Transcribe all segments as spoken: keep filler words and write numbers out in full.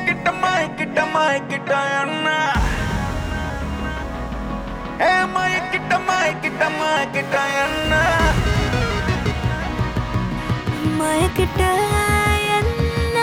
மயக்கிட்ட மயக்கிட்ட மயக்கிட்ட என்ன ஏ மயக்கிட்ட மயக்கிட்ட மயக்கிட்ட என்ன மயக்கிட்ட என்ன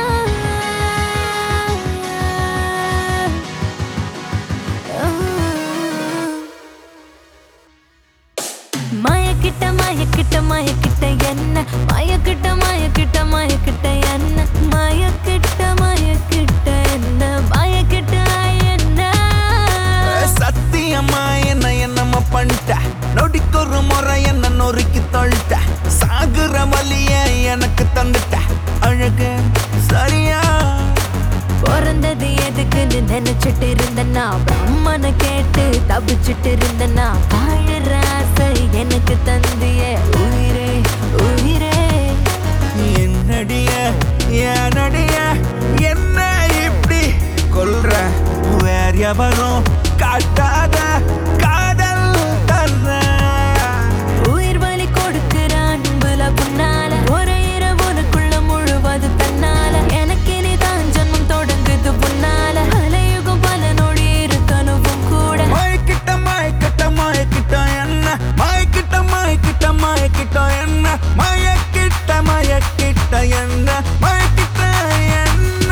மயக்கிட்ட மயக்கிட்ட மயக்கிட்ட என்ன மயக்கிட்ட மயக்கிட்ட மயக்கிட்ட என்ன மயக்கிட்ட மயக்கிட்ட என்ன மயக்கிட்ட என்ன சத்தியமா என்ன என்னம்மா பண்ணிட்ட நொடிக்கொரு முறை என்ன நொறுக்கி தொல்ட்ட சாகுற வலிய எனக்கு தந்துட்ட அழகு சரியா பிறந்தது எதுக்குன்னு நினைச்சிட்டு இருந்தனா பிரம்மனை கேட்டு தபிச்சிட்டு இருந்தனா வாழற ஆசை எனக்கு தந்திய உயிரே உயிரே என்னடிய ஏனடிய என்ன இப்படி கொல்ற வேற எவரும் காட்டாத காதல் தர்ற உயிர் வலி கொடுக்கிற அன்புல புண்ணால ஒரு இரவு உனக்குள்ள முழுவது தன்னால எனக்கு இனிதான் ஜன்மம் தொடங்குது புண்ணால அலையுகம் பல நொடி இருக்கணும் கூட மயக்கிட்ட மயக்கிட்ட மயக்கிட்ட என்ன மயக்கிட்ட மயக்கிட்ட மயக்கிட்ட என்ன மயக்கிட்ட மயக்கிட்ட என்ன மயக்கிட்ட என்ன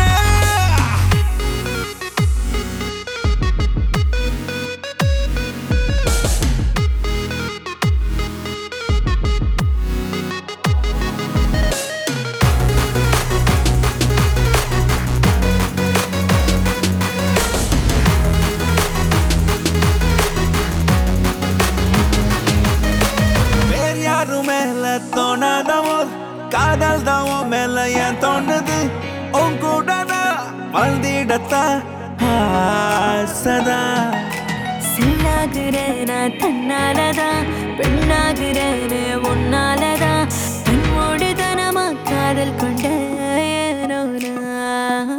வேற யாரும் மேல தோணாதவோ காதல் தான் உன் மேல ஏன் தோணுது உன் கூட வாழ்ந்திடத்தான் ஆசதா சில்லாகிறேன தன்னாலதான் பெண்ணாகிறேனே உன்னாலதான் பெண்ணோடு தனமா காதல் கொண்ட ஏனோ நான்.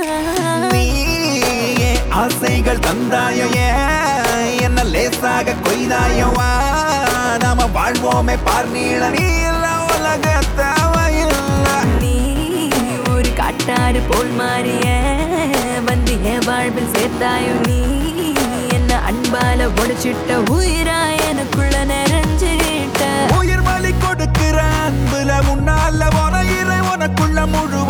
நீயே ஆசைகள் தந்தாயோ ஏன் என்ன லேசாக கொய்தாயோ வா நாம வாழ்வோமே பார்நீள நீ இல்ல உலக தேவையில்லை நீ ஒரு காட்டாறு போல் மாறிய வந்து என் வாழ்வில் சேர்த்தாயோ நீ என்ன அன்பால உடைச்சிட்ட உயிரா எனக்குள்ள நிறைஞ்சிட்ட உயிர் வலி கொடுக்கிற அன்புல முன்னால உன இறை உனக்குள்ள முழு